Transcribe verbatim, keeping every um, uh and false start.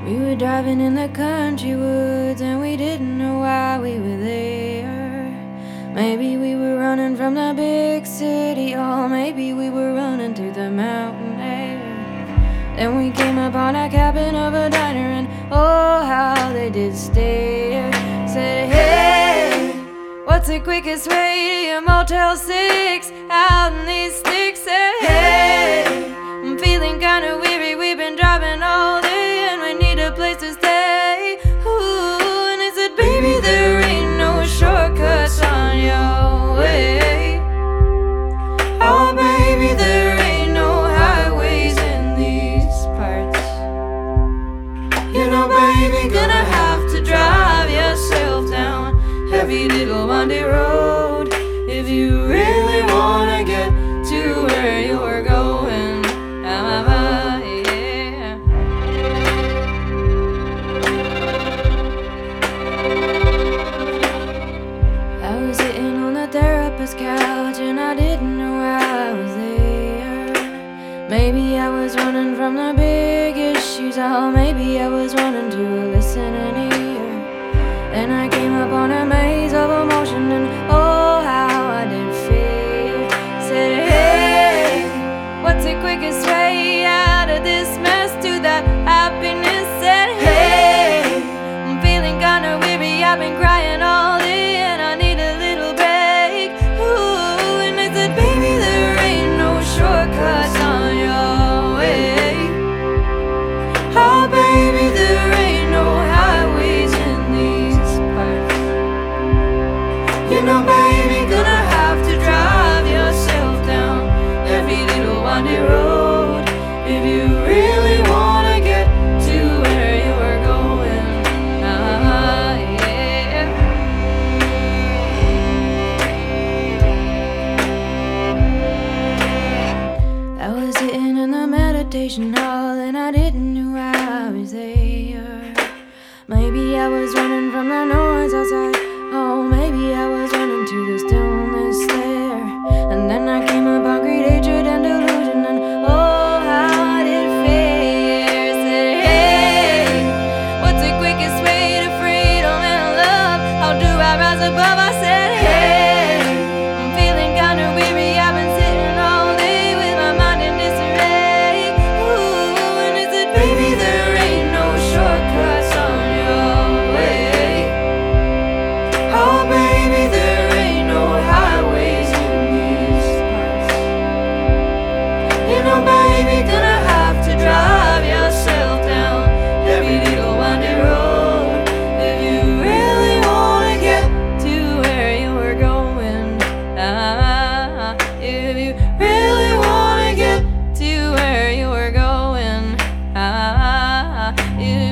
We were driving in the country woods and we didn't know why we were there. Maybe we were running from the big city, or maybe we were running through the mountain air. Then we came upon a cabin of a diner, and oh how they did stare. Said, hey, what's the quickest way to your Motel six out in these sticks? Said, hey, I'm feeling kinda weary, we've been driving all day and we need a place to stay. Ooh, and I said, baby, there ain't no shortcuts on your way. Oh baby, there ain't no highways in these parts. You know baby, gonna have to drive yourself down heavy little windy road if you really wanna get to where you're going. Ah, yeah. I was sitting on the therapist's couch and I didn't know I was there. Maybe I was running from the big issues, or maybe I was running to a listening ear. Then I came upon a maze of emotion, and oh how I did fear. Said, hey, what's the quickest way out of this mess to that happiness? Said, hey, I'm feeling kinda weary, I've been crying all day and I need a little break. Ooh, and I said, baby, there ain't no shortcuts on your way. Oh baby, there ain't no highways in these parts. You know baby, gonna have to drive yourself down every little windy road if you really wanna get to where you're going. Ah, yeah. I was sitting in the meditation hall and I didn't know I was there. Maybe I was running from the noise outside, oh maybe I was running to the stillness there. And then I came upon greed, hatred and delusion, and oh how I did fear. Said, hey, what's the quickest way to freedom and love? How do I rise above? I said, hey, I'm feeling kinda weary, I've been sitting all day with my mind in disarray. Ooh, and I said, baby, there ain't no shortcuts on your way. Oh baby, there ain't no highways in these parts. You know baby, gonna have to drive yourself down every little windy road if you really wanna get to where you're going. Ah, if you really wanna get to where you're going. Ah, if